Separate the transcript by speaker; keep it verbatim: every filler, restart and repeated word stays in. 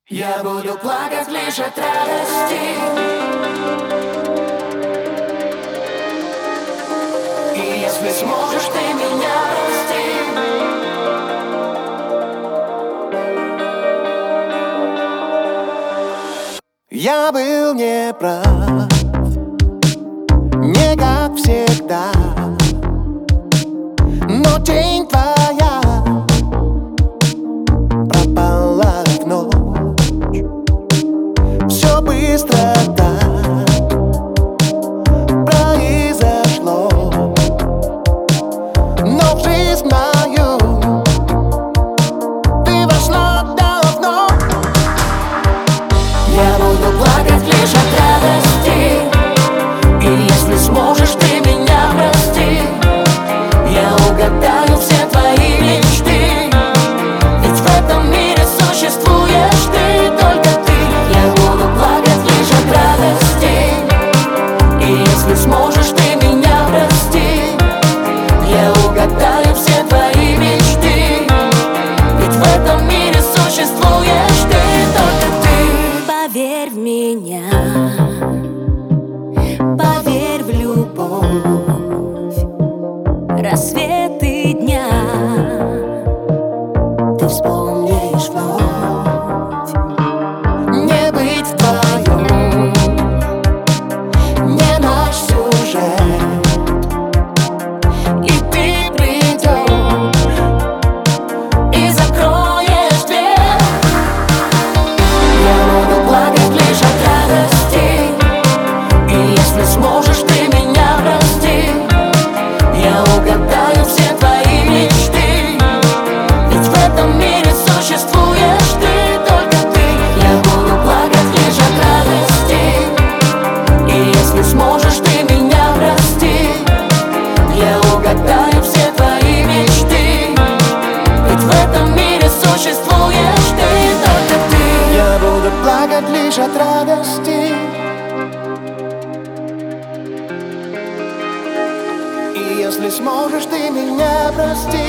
Speaker 1: Я буду плакать лишь от радости. И если сможешь ты меня прости.
Speaker 2: Я был неправ, не как всегда, но тень твоя пропала в ночь. Все быстро так произошло, но в жизнь мою ты вошла давно.
Speaker 1: Я буду плакать лишь от радости. И если сможешь ты меня прости, я угадаю все твои мечты. Ведь в этом мире существуешь ты, только ты. Я буду плакать лишь от радости. И если сможешь ты меня прости, я угадаю все твои мечты. Ведь в этом мире существуешь ты, только ты.
Speaker 3: Поверь в меня, поверь в любовь, рассветы дня ты вспомнишь вновь.
Speaker 2: Не быть вдвоем, не наш сюжет, и ты придешь и закроешь дверь.
Speaker 1: Я буду плакать лишь от радости. И если сможешь ты меня прости, я угадаю все твои мечты. Ведь в этом мире существуешь ты, только ты. Я буду плакать лишь от радости. И если сможешь ты меня прости, я угадаю все твои мечты. Ведь в этом мире существуешь ты, только ты.
Speaker 2: Я буду плакать лишь от радости. И если сможешь ты меня прости,